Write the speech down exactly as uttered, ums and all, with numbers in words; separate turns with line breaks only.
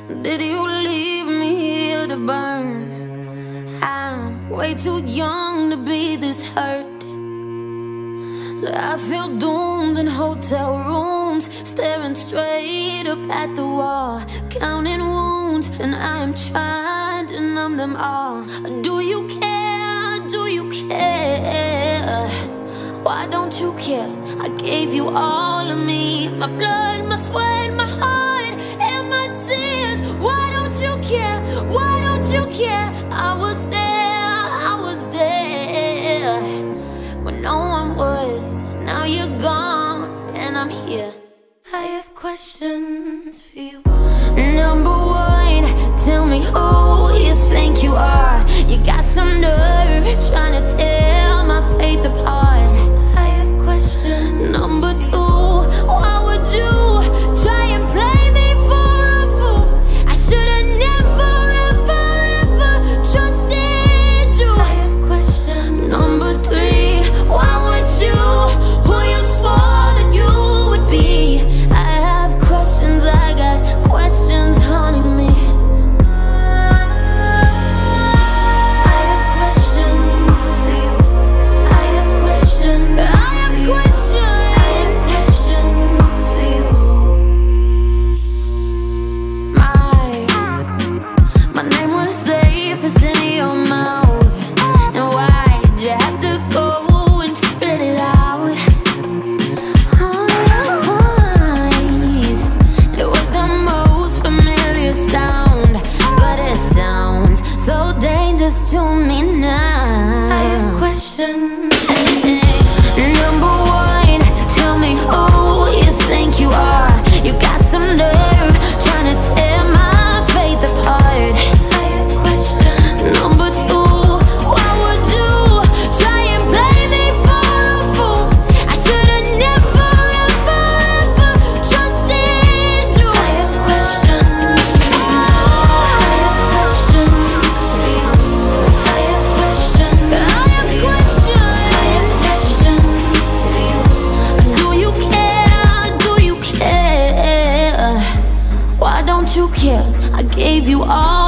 Did you leave me here to burn? I'm way too young to be this hurt. I feel doomed in hotel rooms, staring straight up at the wall, counting wounds, and I am trying to numb them all. Do you care? Do you care? Why don't you care? I gave you all of me, my blood, my sweat, my heart, and my tears. Why don't you care? Why don't you care? I was there, I was there when no one was. Now you're gone and I'm here. I have questions for you. Number one, tell me who you think you are. You got some nerve trying to tear my faith apart. I have questions. Number two, why would you try and play me for a fool? I should've never, ever, ever trusted you. I have questions. Number three, why would you, who you swore that you would be? I have questions, I got questions haunting me. I have questions for you. I have questions. I have questions. I have questions for you. My, my name was safe as in your mouth. And why'd you have to go and spit it out? Oh, your voice, it was the most familiar sound, but it sounds so dangerous to me now. I have questions. Number one, tell me who you think you are. You got some nerve trying to tear my faith apart. I have questions. Number two, why would you try and play me for a fool? I should've never, ever, ever trusted you. I have questions. I have questions for you. I have questions. I have questions. I have questions for you. Do you care? Do you care? Why don't you care? I gave you all